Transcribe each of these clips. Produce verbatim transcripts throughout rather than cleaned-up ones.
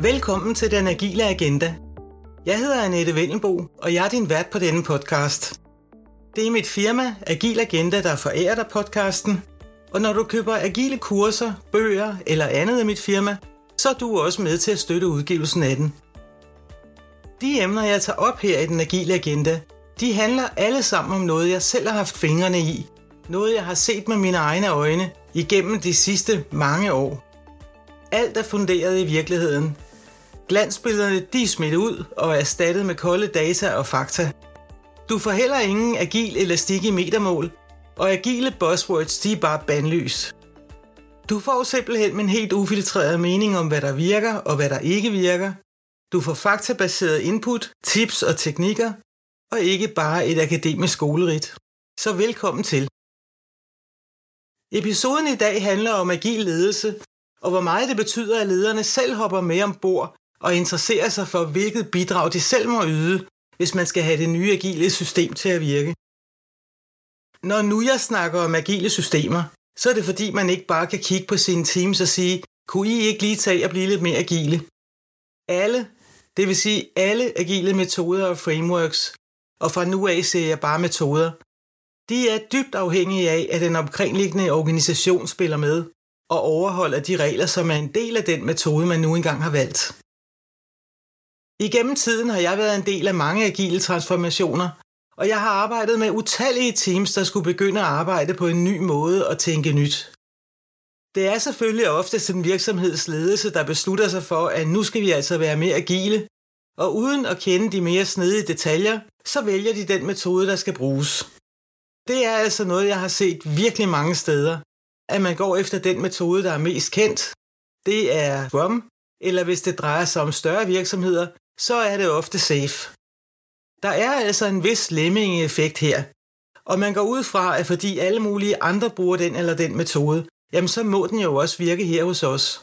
Velkommen til Den Agile Agenda. Jeg hedder Annette Vendelbo, og jeg er din vært på denne podcast. Det er mit firma, Agile Agenda, der forærer dig podcasten, og når du køber agile kurser, bøger eller andet af mit firma, så er du også med til at støtte udgivelsen af den. De emner, jeg tager op her i Den Agile Agenda, de handler alle sammen om noget, jeg selv har haft fingrene i. Noget, jeg har set med mine egne øjne igennem de sidste mange år. Alt er funderet i virkeligheden. Glansbillederne de er smidt ud og er erstattet med kolde data og fakta. Du får heller ingen agil elastik i metermål, og agile buzzwords de er bare bandlys. Du får simpelthen en helt ufiltreret mening om, hvad der virker og hvad der ikke virker. Du får faktabaseret input, tips og teknikker, og ikke bare et akademisk skolerit. Så velkommen til. Episoden i dag handler om agil ledelse, og hvor meget det betyder, at lederne selv hopper med ombord og interesserer sig for, hvilket bidrag de selv må yde, hvis man skal have det nye agile system til at virke. Når nu jeg snakker om agile systemer, så er det fordi, man ikke bare kan kigge på sine teams og sige, kunne I ikke lige tage og blive lidt mere agile? Alle, det vil sige alle agile metoder og frameworks, og fra nu af ser jeg bare metoder, de er dybt afhængige af, at den omkringliggende organisation spiller med og overholder de regler, som er en del af den metode, man nu engang har valgt. Igennem tiden har jeg været en del af mange agile transformationer, og jeg har arbejdet med utallige teams, der skulle begynde at arbejde på en ny måde og tænke nyt. Det er selvfølgelig ofte en virksomhedsledelse, der beslutter sig for, at nu skal vi altså være mere agile, og uden at kende de mere snedige detaljer, så vælger de den metode, der skal bruges. Det er altså noget, jeg har set virkelig mange steder, at man går efter den metode, der er mest kendt. Det er Scrum, eller hvis det drejer sig om større virksomheder, så er det ofte SAFe. Der er altså en vis lemming-effekt her, og man går ud fra, at fordi alle mulige andre bruger den eller den metode, jamen så må den jo også virke her hos os.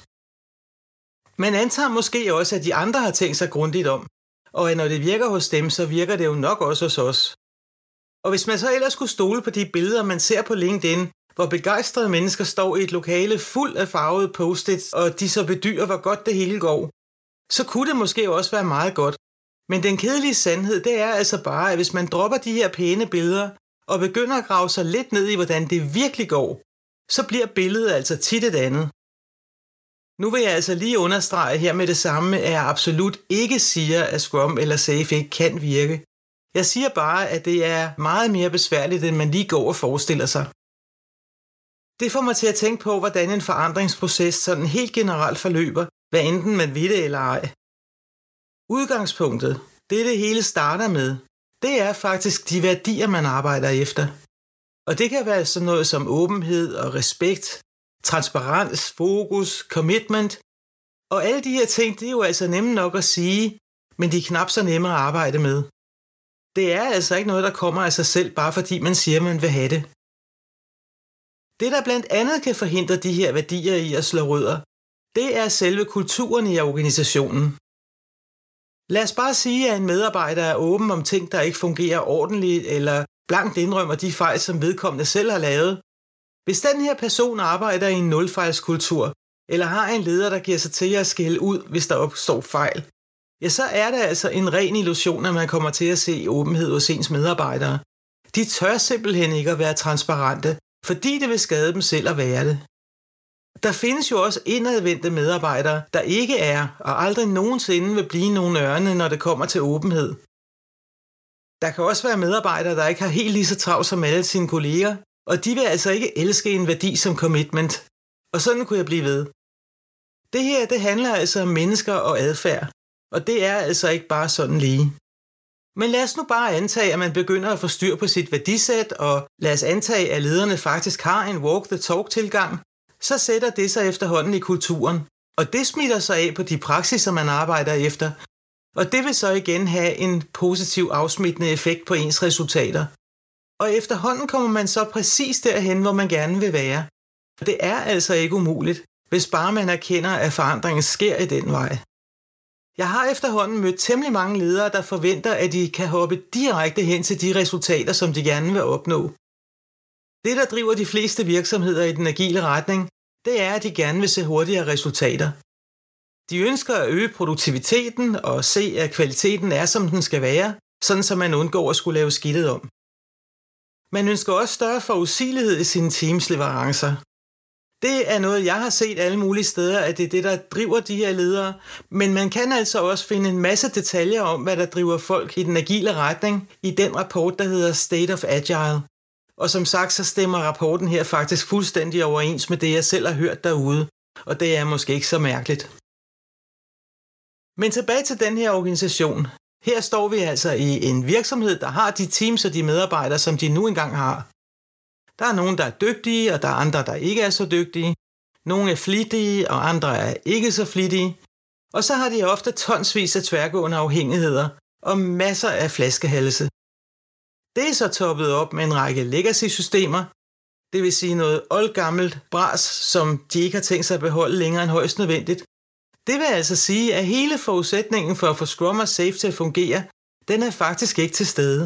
Man antager måske også, at de andre har tænkt sig grundigt om, og at når det virker hos dem, så virker det jo nok også hos os. Og hvis man så ellers skulle stole på de billeder, man ser på LinkedIn, hvor begejstrede mennesker står i et lokale fuld af farvede post-its, og de så bedyrer, hvor godt det hele går, så kunne det måske også være meget godt. Men den kedelige sandhed, det er altså bare, at hvis man dropper de her pæne billeder, og begynder at grave sig lidt ned i, hvordan det virkelig går, så bliver billedet altså tit et andet. Nu vil jeg altså lige understrege her med det samme, at jeg absolut ikke siger, at Scrum eller SAFe ikke kan virke. Jeg siger bare, at det er meget mere besværligt, end man lige går og forestiller sig. Det får mig til at tænke på, hvordan en forandringsproces sådan helt generelt forløber, hvad enten man vil det eller ej. Udgangspunktet, det det hele starter med, det er faktisk de værdier, man arbejder efter. Og det kan være sådan noget som åbenhed og respekt, transparens, fokus, commitment. Og alle de her ting, det er jo altså nemme nok at sige, men de er knap så nemme at arbejde med. Det er altså ikke noget, der kommer af sig selv, bare fordi man siger, man vil have det. Det, der blandt andet kan forhindre de her værdier i at slå rødder, det er selve kulturen i organisationen. Lad os bare sige, at en medarbejder er åben om ting, der ikke fungerer ordentligt, eller blankt indrømmer de fejl, som vedkommende selv har lavet. Hvis den her person arbejder i en nulfejlskultur, eller har en leder, der giver sig til at skælde ud, hvis der opstår fejl, ja, så er det altså en ren illusion, at man kommer til at se åbenhed hos ens medarbejdere. De tør simpelthen ikke at være transparente, fordi det vil skade dem selv at være det. Der findes jo også indadvendte medarbejdere, der ikke er og aldrig nogensinde vil blive nogen ørne, når det kommer til åbenhed. Der kan også være medarbejdere, der ikke har helt lige så travlt som alle sine kolleger, og de vil altså ikke elske en værdi som commitment. Og sådan kunne jeg blive ved. Det her, det handler altså om mennesker og adfærd, og det er altså ikke bare sådan lige. Men lad os nu bare antage, at man begynder at få styr på sit værdisæt, og lad os antage, at lederne faktisk har en walk-the-talk-tilgang, så sætter det sig efterhånden i kulturen, og det smitter sig af på de praksiser, man arbejder efter, og det vil så igen have en positiv afsmittende effekt på ens resultater. Og efterhånden kommer man så præcis derhen, hvor man gerne vil være. Det er altså ikke umuligt, hvis bare man erkender, at forandringen sker i den vej. Jeg har efterhånden mødt temmelig mange ledere, der forventer, at de kan hoppe direkte hen til de resultater, som de gerne vil opnå. Det, der driver de fleste virksomheder i den agile retning, det er, at de gerne vil se hurtigere resultater. De ønsker at øge produktiviteten og se, at kvaliteten er, som den skal være, sådan så man undgår at skulle lave skidtet om. Man ønsker også større forudsigelighed i sine teams leverancer. Det er noget, jeg har set alle mulige steder, at det er det, der driver de her ledere, men man kan altså også finde en masse detaljer om, hvad der driver folk i den agile retning i den rapport, der hedder State of Agile. Og som sagt, så stemmer rapporten her faktisk fuldstændig overens med det, jeg selv har hørt derude, og det er måske ikke så mærkeligt. Men tilbage til den her organisation. Her står vi altså i en virksomhed, der har de teams og de medarbejdere, som de nu engang har. Der er nogen, der er dygtige, og der er andre, der ikke er så dygtige. Nogle er flittige, og andre er ikke så flittige. Og så har de ofte tonsvis af tværgående afhængigheder og masser af flaskehalse. Det er så toppet op med en række legacy-systemer, det vil sige noget oldgammelt bras, som de ikke har tænkt sig at beholde længere end højst nødvendigt. Det vil altså sige, at hele forudsætningen for at få Scrum og Safe til at fungere, den er faktisk ikke til stede.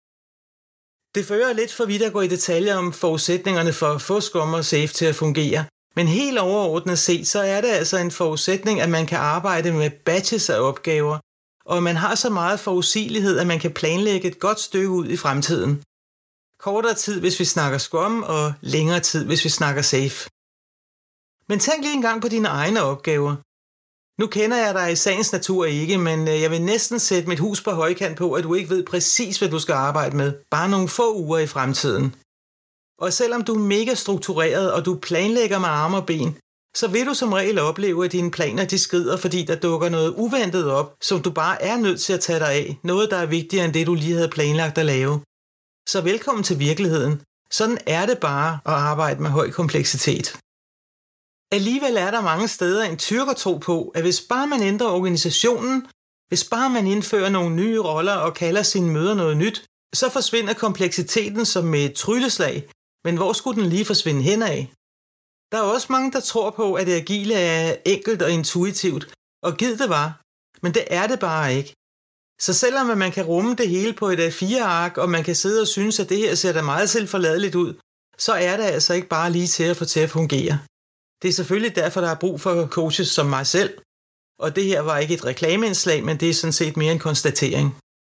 Det fører lidt for vidt at gå i detaljer om forudsætningerne for at få Scrum og Safe til at fungere, men helt overordnet set, så er det altså en forudsætning, at man kan arbejde med batches af opgaver, og at man har så meget forudsigelighed, at man kan planlægge et godt stykke ud i fremtiden. Kortere tid, hvis vi snakker Scrum, og længere tid, hvis vi snakker Safe. Men tænk lige engang på dine egne opgaver. Nu kender jeg dig i sagens natur ikke, men jeg vil næsten sætte mit hus på højkant på, at du ikke ved præcis, hvad du skal arbejde med, bare nogle få uger i fremtiden. Og selvom du er mega struktureret, og du planlægger med arme og ben, så vil du som regel opleve, at dine planer de skrider, fordi der dukker noget uventet op, som du bare er nødt til at tage dig af, noget der er vigtigere end det, du lige havde planlagt at lave. Så velkommen til virkeligheden. Sådan er det bare at arbejde med høj kompleksitet. Alligevel er der mange steder en tyrkertro på, at hvis bare man ændrer organisationen, hvis bare man indfører nogle nye roller og kalder sine møder noget nyt, så forsvinder kompleksiteten som med et trylleslag, men hvor skulle den lige forsvinde hen af? Der er også mange, der tror på, at det agile er enkelt og intuitivt, og gid det var, men det er det bare ikke. Så selvom man kan rumme det hele på et A fire ark, og man kan sidde og synes, at det her ser da meget selvforladeligt ud, så er det altså ikke bare lige til at få til at fungere. Det er selvfølgelig derfor, der er brug for coaches som mig selv, og det her var ikke et reklameindslag, men det er sådan set mere en konstatering.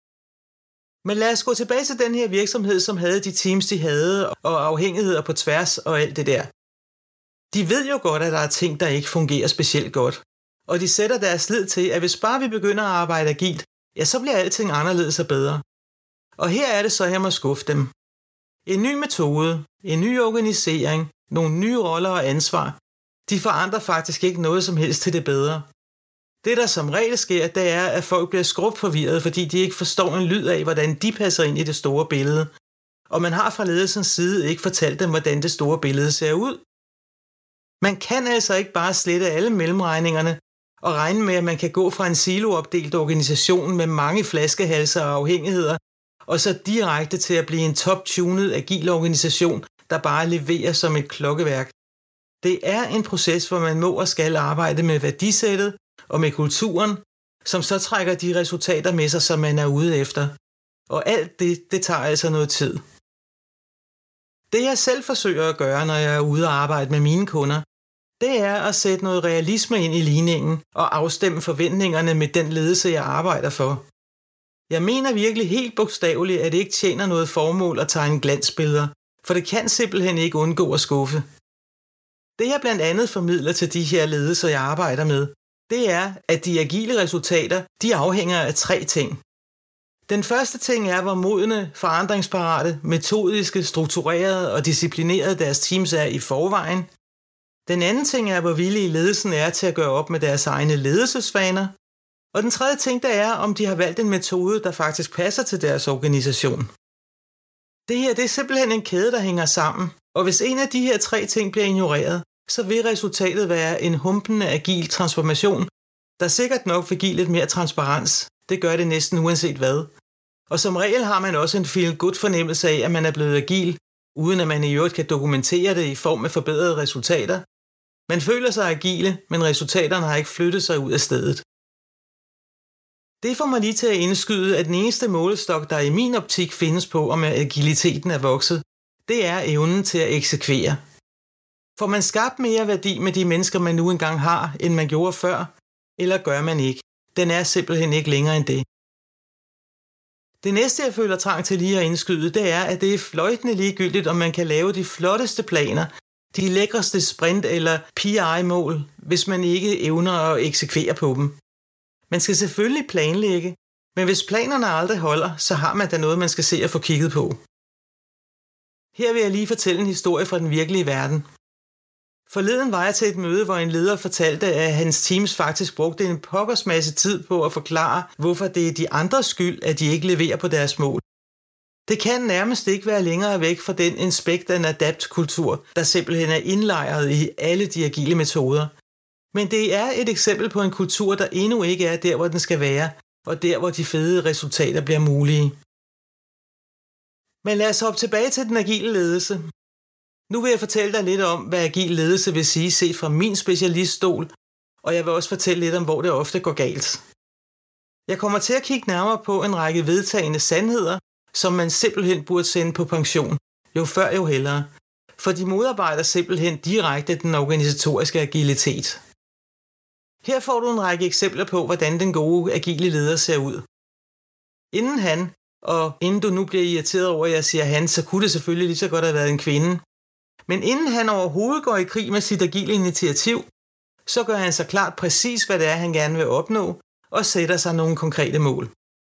Men lad os gå tilbage til den her virksomhed, som havde de teams, de havde, og afhængigheder på tværs og alt det der. De ved jo godt, at der er ting, der ikke fungerer specielt godt, og de sætter deres lid til, at hvis bare vi begynder at arbejde agilt, ja, så bliver alting anderledes og bedre. Og her er det så, jeg må skuffe dem. En ny metode, en ny organisering, nogle nye roller og ansvar, de forandrer faktisk ikke noget som helst til det bedre. Det, der som regel sker, det er, at folk bliver skrubforvirret, fordi de ikke forstår en lyd af, hvordan de passer ind i det store billede. Og man har fra ledelsens side ikke fortalt dem, hvordan det store billede ser ud. Man kan altså ikke bare slette alle mellemregningerne og regne med, at man kan gå fra en siloopdelt organisation med mange flaskehalser og afhængigheder, og så direkte til at blive en top-tunet agil organisation, der bare leverer som et klokkeværk. Det er en proces, hvor man må og skal arbejde med værdisættet og med kulturen, som så trækker de resultater med sig, som man er ude efter. Og alt det, det tager altså noget tid. Det jeg selv forsøger at gøre, når jeg er ude og arbejde med mine kunder, det er at sætte noget realisme ind i ligningen og afstemme forventningerne med den ledelse, jeg arbejder for. Jeg mener virkelig helt bogstaveligt, at det ikke tjener noget formål at tegne glansbilleder, for det kan simpelthen ikke undgå at skuffe. Det jeg blandt andet formidler til de her ledelser, jeg arbejder med, det er, at de agile resultater, de afhænger af tre ting. Den første ting er, hvor modne, forandringsparate, metodiske, strukturerede og disciplinerede deres teams er i forvejen. Den anden ting er, hvor villige ledelsen er til at gøre op med deres egne ledelsesvaner. Og den tredje ting, der er, om de har valgt en metode, der faktisk passer til deres organisation. Det her det er simpelthen en kæde, der hænger sammen, og hvis en af de her tre ting bliver ignoreret, så vil resultatet være en humpende agil transformation, der sikkert nok vil give lidt mere transparens. Det gør det næsten uanset hvad. Og som regel har man også en feel-good fornemmelse af, at man er blevet agil, uden at man i øvrigt kan dokumentere det i form af forbedrede resultater. Man føler sig agile, men resultaterne har ikke flyttet sig ud af stedet. Det får mig lige til at indskyde, at den eneste målestok, der i min optik findes på, om agiliteten er vokset, det er evnen til at eksekvere. Får man skabt mere værdi med de mennesker, man nu engang har, end man gjorde før, eller gør man ikke? Den er simpelthen ikke længere end det. Det næste, jeg føler trang til lige at indskyde, det er, at det er fløjtende ligegyldigt, om man kan lave de flotteste planer, de lækreste sprint- eller P I-mål, hvis man ikke evner at eksekvere på dem. Man skal selvfølgelig planlægge, men hvis planerne aldrig holder, så har man da noget, man skal se og få kigget på. Her vil jeg lige fortælle en historie fra den virkelige verden. Forleden var jeg til et møde, hvor en leder fortalte, at hans teams faktisk brugte en pokkers masse tid på at forklare, hvorfor det er de andres skyld, at de ikke leverer på deres mål. Det kan nærmest ikke være længere væk fra den inspect and adapt-kultur, der simpelthen er indlejret i alle de agile metoder. Men det er et eksempel på en kultur, der endnu ikke er der, hvor den skal være, og der, hvor de fede resultater bliver mulige. Men lad os hoppe tilbage til den agile ledelse. Nu vil jeg fortælle dig lidt om, hvad agil ledelse vil sige set fra min specialiststol, og jeg vil også fortælle lidt om, hvor det ofte går galt. Jeg kommer til at kigge nærmere på en række vedtagende sandheder, som man simpelthen burde sende på pension, jo før jo hellere, for de modarbejder simpelthen direkte den organisatoriske agilitet. Her får du en række eksempler på, hvordan den gode agile leder ser ud. Inden han, og inden du nu bliver irriteret over, at jeg siger han, så kunne det selvfølgelig lige så godt have været en kvinde. Men inden han overhovedet går i krig med sit agile initiativ, så gør han sig klart præcis, hvad det er, han gerne vil opnå, og sætter sig nogle konkrete mål.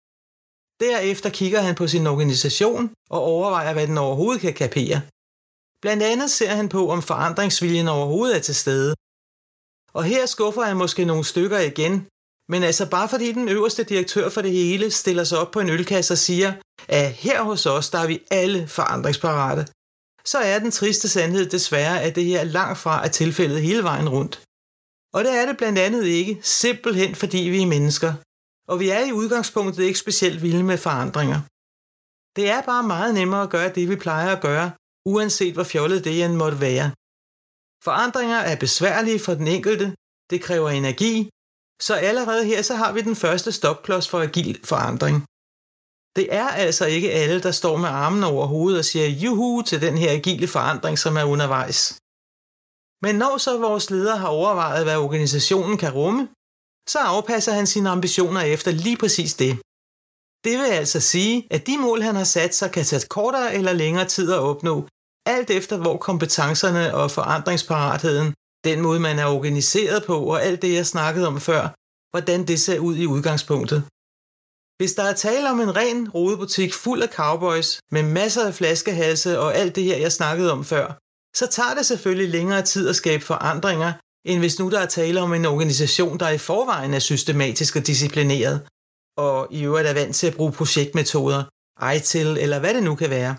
Derefter kigger han på sin organisation og overvejer, hvad den overhovedet kan kapere. Blandt andet ser han på, om forandringsviljen overhovedet er til stede. Og her skuffer han måske nogle stykker igen, men altså bare fordi den øverste direktør for det hele stiller sig op på en ølkasse og siger, at her hos os, der er vi alle forandringsparate, så er den triste sandhed desværre, at det her langt fra er tilfældet hele vejen rundt. Og det er det blandt andet ikke, simpelthen fordi vi er mennesker. Og vi er i udgangspunktet ikke specielt vilde med forandringer. Det er bare meget nemmere at gøre det, vi plejer at gøre, uanset hvor fjollet det end måtte være. Forandringer er besværlige for den enkelte, det kræver energi, så allerede her så har vi den første stopklods for agil forandring. Det er altså ikke alle, der står med armen over hovedet og siger juhu til den her agile forandring, som er undervejs. Men når så vores leder har overvejet, hvad organisationen kan rumme, så afpasser han sine ambitioner efter lige præcis det. Det vil altså sige, at de mål, han har sat sig, kan tage kortere eller længere tid at opnå, alt efter hvor kompetencerne og forandringsparatheden, den måde man er organiseret på og alt det, jeg snakkede om før, hvordan det ser ud i udgangspunktet. Hvis der er tale om en ren rodebutik fuld af cowboys med masser af flaskehalse og alt det her, jeg snakkede om før, så tager det selvfølgelig længere tid at skabe forandringer, end hvis nu der er tale om en organisation, der i forvejen er systematisk og disciplineret, og i øvrigt er vant til at bruge projektmetoder, I T I L eller hvad det nu kan være.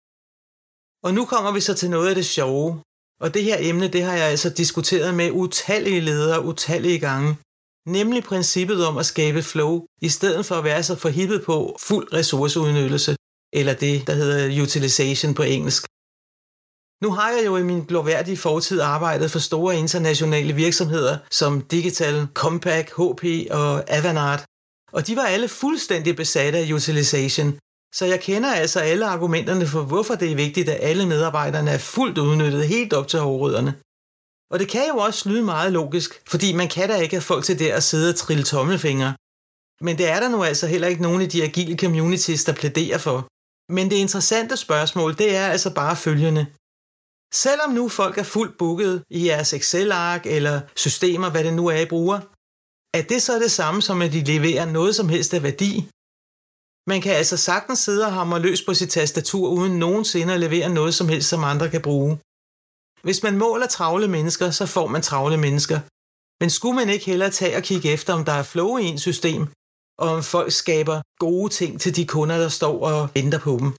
Og nu kommer vi så til noget af det sjove, og det her emne, det har jeg altså diskuteret med utallige ledere utallige gange, nemlig princippet om at skabe flow, i stedet for at være så forhippet på fuld ressourceudnyttelse, eller det, der hedder utilization på engelsk. Nu har jeg jo i min glorværdige fortid arbejdet for store internationale virksomheder som Digital, Compaq, H P og Avanade, og de var alle fuldstændig besatte af utilization, så jeg kender altså alle argumenterne for, hvorfor det er vigtigt, at alle medarbejderne er fuldt udnyttet helt op til hårrødderne. Og det kan jo også lyde meget logisk, fordi man kan da ikke have folk til der at sidde og trille tommelfingre. Men det er der nu altså heller ikke nogen af de agile communities, der plæderer for. Men det interessante spørgsmål, det er altså bare følgende. Selvom nu folk er fuldt booket i jeres Excel-ark eller systemer, hvad det nu er, I bruger, er det så det samme som, at de leverer noget som helst af værdi? Man kan altså sagtens sidde og hamre løs på sit tastatur, uden nogensinde at levere noget som helst, som andre kan bruge. Hvis man måler travle mennesker, så får man travle mennesker. Men skulle man ikke hellere tage og kigge efter, om der er flow i en system, og om folk skaber gode ting til de kunder, der står og venter på dem?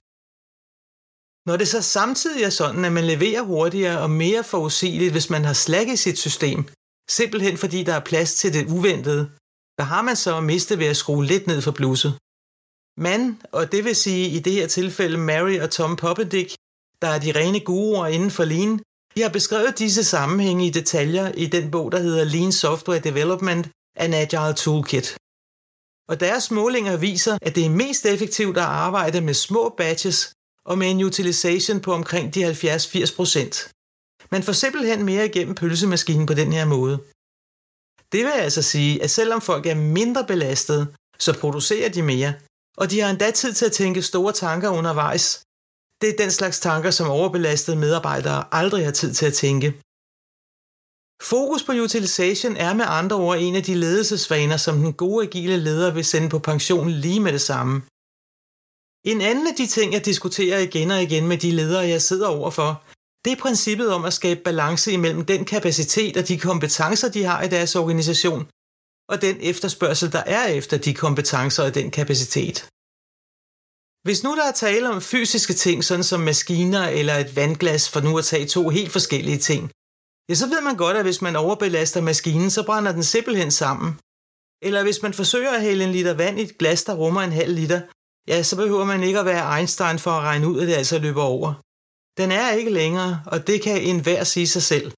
Når det så samtidig er sådan, at man leverer hurtigere og mere forudsigeligt, hvis man har slag i sit system, simpelthen fordi der er plads til det uventede, der har man så at miste ved at skrue lidt ned for blusset. Man, og det vil sige i det her tilfælde Mary og Tom Poppedick, der er de rene guruer inden for Lean, de har beskrevet disse sammenhænge i detaljer i den bog, der hedder Lean Software Development, An Agile Toolkit. Og deres målinger viser, at det er mest effektivt at arbejde med små batches og med en utilization på omkring de halvfjerds til firs procent. Man får simpelthen mere igennem pølsemaskinen på den her måde. Det vil altså sige, at selvom folk er mindre belastede, så producerer de mere, og de har endda tid til at tænke store tanker undervejs. Det er den slags tanker, som overbelastede medarbejdere aldrig har tid til at tænke. Fokus på utilization er med andre ord en af de ledelsesvaner, som den gode agile leder vil sende på pension lige med det samme. En anden af de ting, jeg diskuterer igen og igen med de ledere, jeg sidder overfor, det er princippet om at skabe balance imellem den kapacitet og de kompetencer, de har i deres organisation, og den efterspørgsel, der er efter de kompetencer og den kapacitet. Hvis nu der er tale om fysiske ting, sådan som maskiner eller et vandglas, for nu at tage to helt forskellige ting, ja, så ved man godt, at hvis man overbelaster maskinen, så brænder den simpelthen sammen. Eller hvis man forsøger at hælde en liter vand i et glas, der rummer en halv liter, ja, så behøver man ikke at være Einstein for at regne ud, at det altså løber over. Den er ikke længere, og det kan enhver sige sig selv.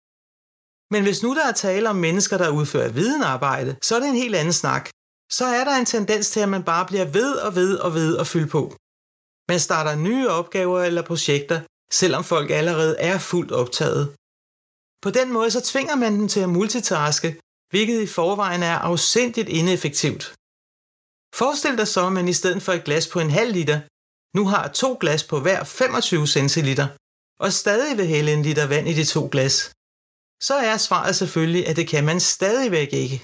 Men hvis nu der er tale om mennesker, der udfører videnarbejde, så er det en helt anden snak. Så er der en tendens til, at man bare bliver ved og ved og ved og fylde på. Man starter nye opgaver eller projekter, selvom folk allerede er fuldt optaget. På den måde så tvinger man dem til at multitaske, hvilket i forvejen er afsindigt ineffektivt. Forestil dig så, at man i stedet for et glas på en halv liter, nu har to glas på hver femogtyve centiliter, og stadig vil hælde en liter vand i de to glas. Så er svaret selvfølgelig, at det kan man stadigvæk ikke.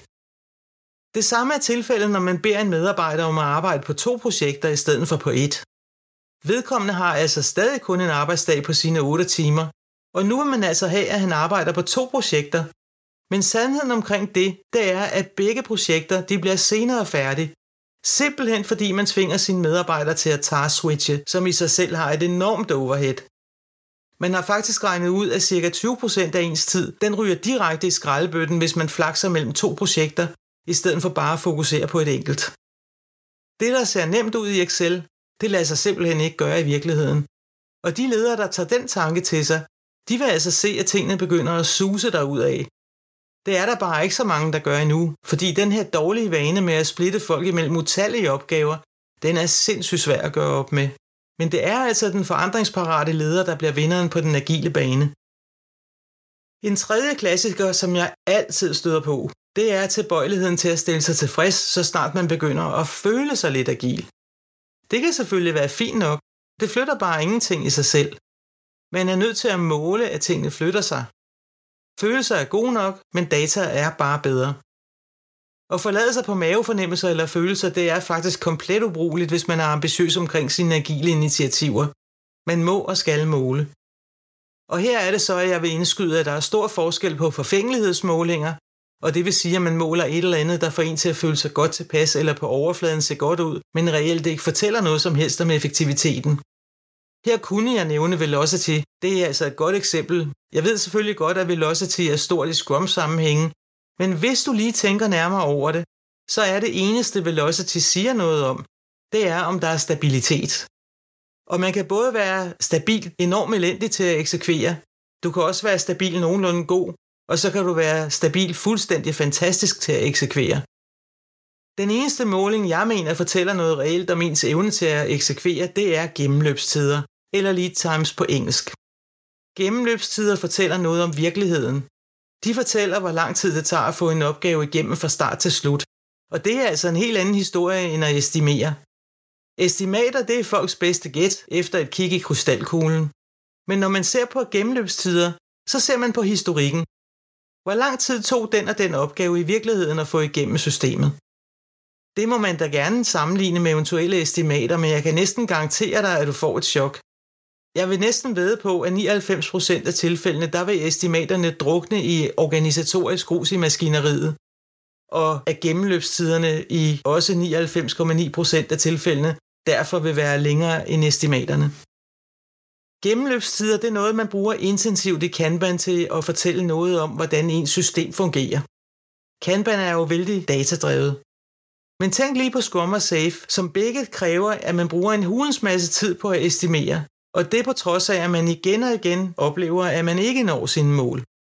Det samme er tilfældet, når man beder en medarbejder om at arbejde på to projekter i stedet for på et. Vedkommende har altså stadig kun en arbejdsdag på sine otte timer, og nu vil man altså have, at han arbejder på to projekter. Men sandheden omkring det, det er, at begge projekter de bliver senere færdige. Simpelthen fordi man tvinger sine medarbejdere til at task-switche, som i sig selv har et enormt overhead. Man har faktisk regnet ud, at ca. tyve procent af ens tid, den ryger direkte i skraldebøtten, hvis man flakser mellem to projekter, i stedet for bare at fokusere på et enkelt. Det, der ser nemt ud i Excel, det lader sig simpelthen ikke gøre i virkeligheden. Og de ledere, der tager den tanke til sig, de vil altså se, at tingene begynder at suse derudad. Det er der bare ikke så mange, der gør endnu, fordi den her dårlige vane med at splitte folk imellem utallige opgaver, den er sindssygt svær at gøre op med. Men det er altså den forandringsparate leder, der bliver vinderen på den agile bane. En tredje klassiker, som jeg altid støder på, det er tilbøjeligheden til at stille sig tilfreds, så snart man begynder at føle sig lidt agil. Det kan selvfølgelig være fint nok, det flytter bare ingenting i sig selv. Man er nødt til at måle, at tingene flytter sig. Følelser er gode nok, men data er bare bedre. At forlade sig på mavefornemmelser eller følelser, det er faktisk komplet ubrugeligt, hvis man er ambitiøs omkring sine agile initiativer. Man må og skal måle. Og her er det så, at jeg vil indskyde, at der er stor forskel på forfængelighedsmålinger, og det vil sige, at man måler et eller andet, der får en til at føle sig godt tilpas eller på overfladen ser godt ud, men reelt ikke fortæller noget som helst om effektiviteten. Her kunne jeg nævne velocity. Det er altså et godt eksempel. Jeg ved selvfølgelig godt, at velocity er stort i Scrum-sammenhænge, men hvis du lige tænker nærmere over det, så er det eneste velocity siger noget om, det er, om der er stabilitet. Og man kan både være stabil enormt elendig til at eksekvere, du kan også være stabil nogenlunde god, og så kan du være stabil fuldstændig fantastisk til at eksekvere. Den eneste måling, jeg mener, fortæller noget reelt om ens evne til at eksekvere, det er gennemløbstider, eller lead times på engelsk. Gennemløbstider fortæller noget om virkeligheden. De fortæller, hvor lang tid det tager at få en opgave igennem fra start til slut. Og det er altså en helt anden historie end at estimere. Estimater, det er folks bedste gæt efter et kig i krystalkuglen. Men når man ser på gennemløbstider, så ser man på historikken. Hvor lang tid tog den og den opgave i virkeligheden at få igennem systemet? Det må man da gerne sammenligne med eventuelle estimater, men jeg kan næsten garantere dig, at du får et chok. Jeg vil næsten vædde på, at nioghalvfems procent af tilfældene, der vil estimaterne drukne i organisatorisk grus i maskineriet, og at gennemløbstiderne i også nioghalvfems komma ni procent af tilfældene derfor vil være længere end estimaterne. Gennemløbstider, det er noget, man bruger intensivt i Kanban til at fortælle noget om, hvordan ens system fungerer. Kanban er jo vældig datadrevet. Men tænk lige på Scrum og Safe, som begge kræver, at man bruger en hulens masse tid på at estimere, og det på trods af, at man igen og igen oplever, at man ikke når sine mål.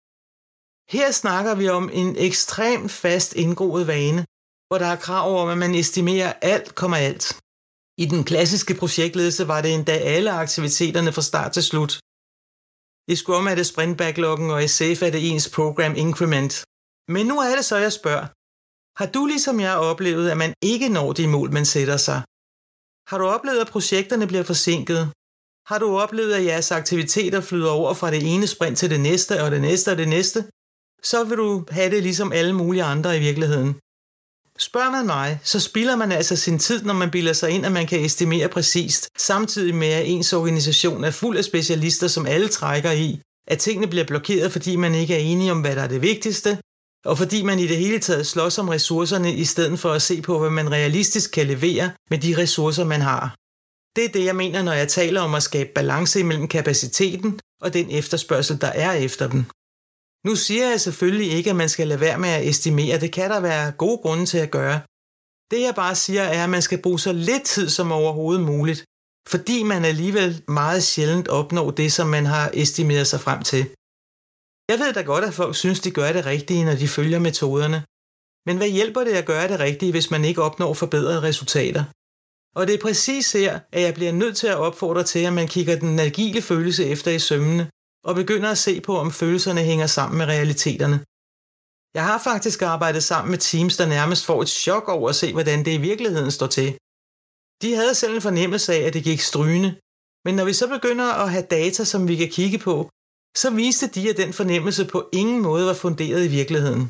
Her snakker vi om en ekstremt fast indgroet vane, hvor der er krav om, at man estimerer alt kommer alt. I den klassiske projektledelse var det endda alle aktiviteterne fra start til slut. I Scrum er det sprint backloggen, og i Safe er det ens program increment. Men nu er det så, jeg spørger. Har du ligesom jeg oplevet, at man ikke når de mål, man sætter sig? Har du oplevet, at projekterne bliver forsinket? Har du oplevet, at jeres aktiviteter flyder over fra det ene sprint til det næste, og det næste og det næste? Så vil du have det ligesom alle mulige andre i virkeligheden. Spørger man mig, så spilder man altså sin tid, når man bilder sig ind, at man kan estimere præcist, samtidig med at ens organisation er fuld af specialister, som alle trækker i, at tingene bliver blokeret, fordi man ikke er enige om, hvad der er det vigtigste, og fordi man i det hele taget slås om ressourcerne, i stedet for at se på, hvad man realistisk kan levere med de ressourcer, man har. Det er det, jeg mener, når jeg taler om at skabe balance imellem kapaciteten og den efterspørgsel, der er efter den. Nu siger jeg selvfølgelig ikke, at man skal lade være med at estimere. Det kan der være gode grunde til at gøre. Det jeg bare siger er, at man skal bruge så lidt tid som overhovedet muligt, fordi man alligevel meget sjældent opnår det, som man har estimeret sig frem til. Jeg ved da godt, at folk synes, de gør det rigtige, når de følger metoderne. Men hvad hjælper det at gøre det rigtige, hvis man ikke opnår forbedrede resultater? Og det er præcis her, at jeg bliver nødt til at opfordre til, at man kigger den agile følelse efter i sømmene, og begynder at se på, om følelserne hænger sammen med realiteterne. Jeg har faktisk arbejdet sammen med teams, der nærmest får et chok over at se, hvordan det i virkeligheden står til. De havde selv en fornemmelse af, at det gik strygende, men når vi så begynder at have data, som vi kan kigge på, så viste de, at den fornemmelse på ingen måde var funderet i virkeligheden.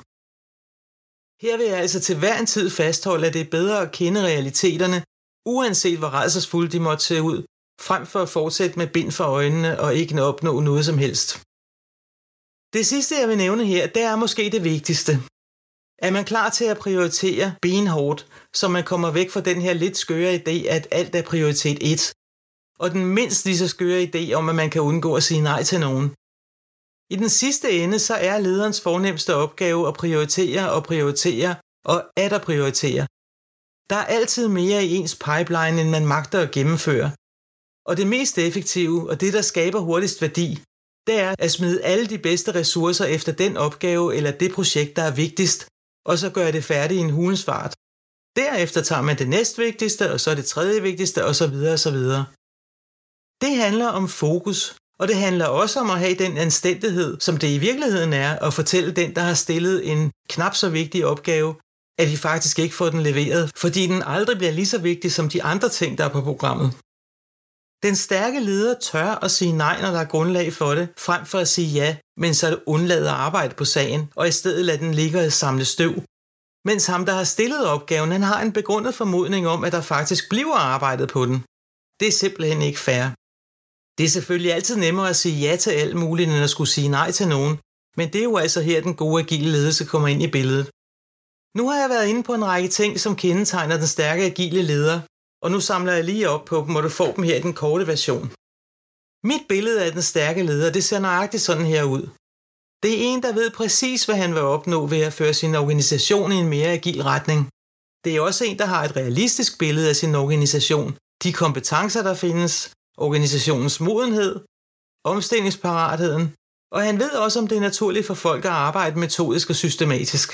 Her vil jeg altså til hver en tid fastholde, at det er bedre at kende realiteterne, uanset hvor rædselsfulde de måtte se ud, frem for at fortsætte med bind for øjnene og ikke opnå noget som helst. Det sidste, jeg vil nævne her, det er måske det vigtigste. Er man klar til at prioritere benhårdt, så man kommer væk fra den her lidt skøre idé, at alt er prioritet et, og den mindst lige så skøre idé om, at man kan undgå at sige nej til nogen. I den sidste ende, så er lederens fornemste opgave at prioritere og prioritere og at prioritere. Der er altid mere i ens pipeline, end man magter at gennemføre. Og det mest effektive, og det der skaber hurtigst værdi, det er at smide alle de bedste ressourcer efter den opgave eller det projekt, der er vigtigst, og så gøre det færdigt i en hulens fart. Derefter tager man det næstvigtigste, og så det tredje vigtigste, og så videre og så videre. Det handler om fokus, og det handler også om at have den anstændighed, som det i virkeligheden er, at fortælle den, der har stillet en knap så vigtig opgave, at de faktisk ikke får den leveret, fordi den aldrig bliver lige så vigtig som de andre ting, der er på programmet. Den stærke leder tør at sige nej, når der er grundlag for det, frem for at sige ja, men så undlader at arbejde på sagen, og i stedet lader den ligge og samle støv. Mens ham, der har stillet opgaven, han har en begrundet formodning om, at der faktisk bliver arbejdet på den. Det er simpelthen ikke fair. Det er selvfølgelig altid nemmere at sige ja til alt muligt, end at skulle sige nej til nogen, men det er jo altså her, den gode agile ledelse kommer ind i billedet. Nu har jeg været inde på en række ting, som kendetegner den stærke agile leder, og nu samler jeg lige op på dem, og du får dem her i den korte version. Mit billede af den stærke leder, det ser nøjagtigt sådan her ud. Det er en, der ved præcis, hvad han vil opnå ved at føre sin organisation i en mere agil retning. Det er også en, der har et realistisk billede af sin organisation, de kompetencer, der findes, organisationens modenhed, omstillingsparatheden, og han ved også, om det er naturligt for folk at arbejde metodisk og systematisk.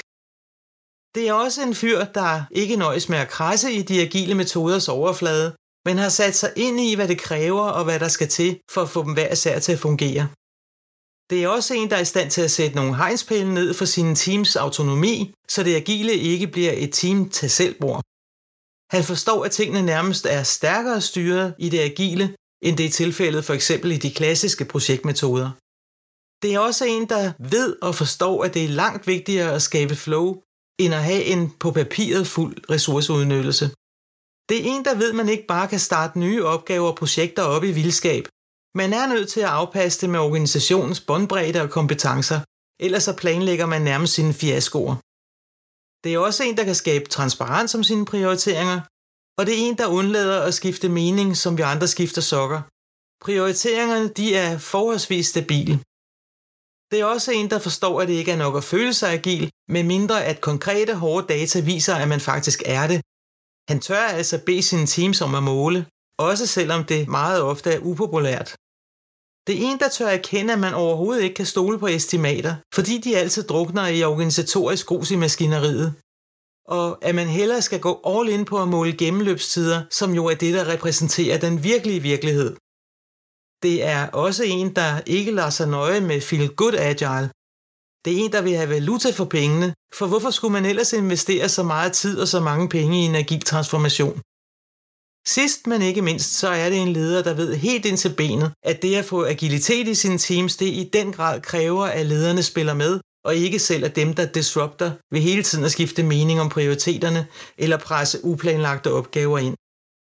Det er også en fyr, der ikke nøjes med at krasse i de agile metoders overflade, men har sat sig ind i, hvad det kræver og hvad der skal til for at få dem hver især til at fungere. Det er også en, der er i stand til at sætte nogle hegnspæle ned for sine teams autonomi, så det agile ikke bliver et team til selvbord. Han forstår, at tingene nærmest er stærkere styret i det agile, end det er tilfældet for eksempel i de klassiske projektmetoder. Det er også en, der ved og forstår, at det er langt vigtigere at skabe flow, end at have en på papiret fuld ressourceudnyttelse. Det er en, der ved, at man ikke bare kan starte nye opgaver og projekter op i vildskab. Man er nødt til at afpasse det med organisationens båndbredde og kompetencer, ellers så planlægger man nærmest sine fiaskoer. Det er også en, der kan skabe transparens om sine prioriteringer, og det er en, der undlader at skifte mening, som vi andre skifter sokker. Prioriteringerne, de er forholdsvis stabile. Det er også en, der forstår, at det ikke er nok at føle sig agil, med mindre at konkrete hårde data viser, at man faktisk er det. Han tør altså bede sine teams om at måle, også selvom det meget ofte er upopulært. Det er en, der tør erkende, at man overhovedet ikke kan stole på estimater, fordi de altid drukner i organisatorisk grus i maskineriet. Og at man hellere skal gå all in på at måle gennemløbstider, som jo er det, der repræsenterer den virkelige virkelighed. Det er også en, der ikke lader sig nøje med feel good agile. Det er en, der vil have valuta for pengene, for hvorfor skulle man ellers investere så meget tid og så mange penge i en agil transformation? Sidst, men ikke mindst, så er det en leder, der ved helt ind til benet, at det at få agilitet i sine teams, det i den grad kræver, at lederne spiller med, og ikke selv er dem, der disrupter ved hele tiden at skifte mening om prioriteterne eller presse uplanlagte opgaver ind.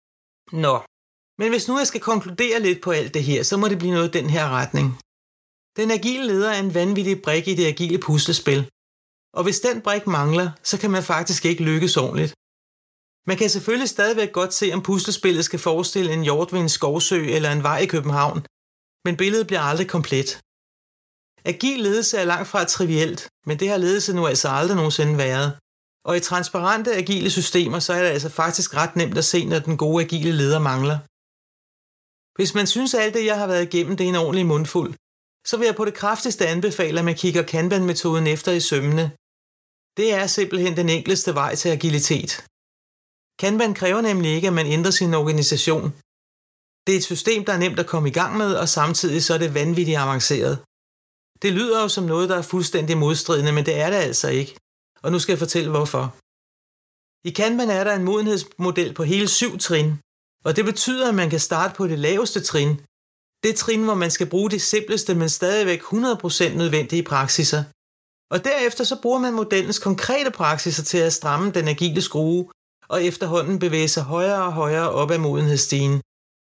Nå, men hvis nu jeg skal konkludere lidt på alt det her, så må det blive noget i den her retning. Den agile leder er en vanvittig brik i det agile puslespil, og hvis den brik mangler, så kan man faktisk ikke lykkes ordentligt. Man kan selvfølgelig stadigvæk godt se, om puslespillet skal forestille en hjort ved en skovsø eller en vej i København, men billedet bliver aldrig komplet. Agil ledelse er langt fra trivielt, men det har ledelse nu altså aldrig nogensinde været. Og i transparente agile systemer, så er det altså faktisk ret nemt at se, når den gode agile leder mangler. Hvis man synes, at alt det, jeg har været igennem, det er en ordentlig mundfuld, så vil jeg på det kraftigste anbefale, at man kigger Kanban-metoden efter i sømmene. Det er simpelthen den enkleste vej til agilitet. Kanban kræver nemlig ikke, at man ændrer sin organisation. Det er et system, der er nemt at komme i gang med, og samtidig så er det vanvittigt avanceret. Det lyder jo som noget, der er fuldstændig modstridende, men det er det altså ikke. Og nu skal jeg fortælle hvorfor. I Kanban er der en modenhedsmodel på hele syv trin, og det betyder, at man kan starte på det laveste trin. Det trin, hvor man skal bruge de simpleste, men stadigvæk hundrede procent nødvendige praksiser. Og derefter så bruger man modellens konkrete praksiser til at stramme den agile skrue, og efterhånden bevæge sig højere og højere op ad modenhedsstigen.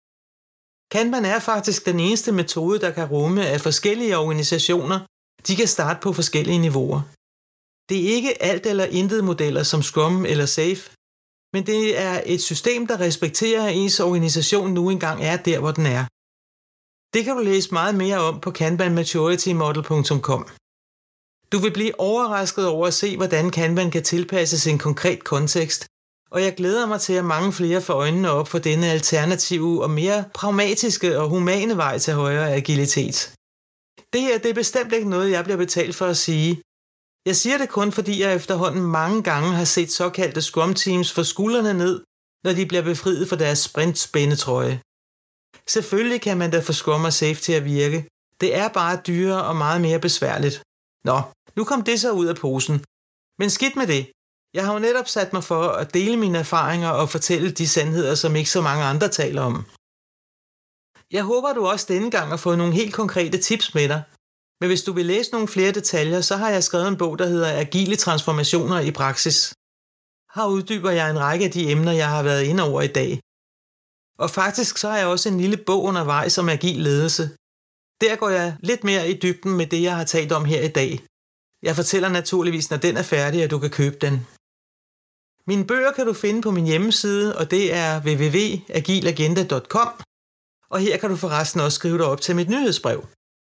Kanban er faktisk den eneste metode, der kan rumme, at forskellige organisationer, de kan starte på forskellige niveauer. Det er ikke alt eller intet modeller som Scrum eller Safe, men det er et system, der respekterer, at ens organisation nu engang er der, hvor den er. Det kan du læse meget mere om på kanban maturity model punktum com. Du vil blive overrasket over at se, hvordan Kanban kan tilpasses en konkret kontekst, og jeg glæder mig til, at mange flere får øjnene op for denne alternative og mere pragmatiske og humane vej til højere agilitet. Det her det er bestemt ikke noget, jeg bliver betalt for at sige. Jeg siger det kun, fordi jeg efterhånden mange gange har set såkaldte Scrum-teams få skuldrene ned, når de bliver befriet fra deres sprint-spændetrøje. Selvfølgelig kan man da få Scrum og Safe til at virke. Det er bare dyrere og meget mere besværligt. Nå, nu kom det så ud af posen. Men skidt med det. Jeg har jo netop sat mig for at dele mine erfaringer og fortælle de sandheder, som ikke så mange andre taler om. Jeg håber, du også denne gang har fået nogle helt konkrete tips med dig. Men hvis du vil læse nogle flere detaljer, så har jeg skrevet en bog, der hedder Agile transformationer i praksis. Her uddyber jeg en række af de emner, jeg har været inde over i dag. Og faktisk så har jeg også en lille bog undervejs om agil ledelse. Der går jeg lidt mere i dybden med det, jeg har talt om her i dag. Jeg fortæller naturligvis, når den er færdig, at du kan købe den. Mine bøger kan du finde på min hjemmeside, og det er w w w punktum agilagenda punktum com. Og her kan du forresten også skrive dig op til mit nyhedsbrev.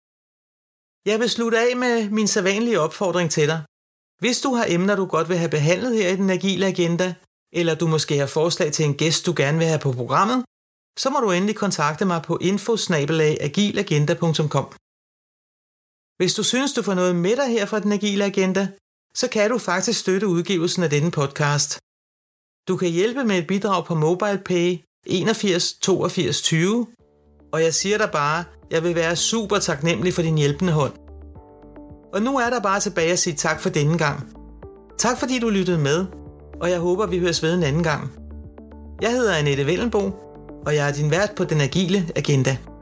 Jeg vil slutte af med min sædvanlige opfordring til dig. Hvis du har emner, du godt vil have behandlet her i den agile agenda, eller du måske har forslag til en gæst, du gerne vil have på programmet, så må du endelig kontakte mig på info bindestreg agilagenda punktum com. Hvis du synes, du får noget med dig her fra den agile agenda, så kan du faktisk støtte udgivelsen af denne podcast. Du kan hjælpe med et bidrag på MobilePay enogfirs toogfirs tyve, og jeg siger dig bare, jeg vil være super taknemmelig for din hjælpende hånd. Og nu er der bare tilbage at sige tak for denne gang. Tak fordi du lyttede med, og jeg håber, vi høres ved en anden gang. Jeg hedder Annette Wellenbo, og jeg er din vært på den agile agenda.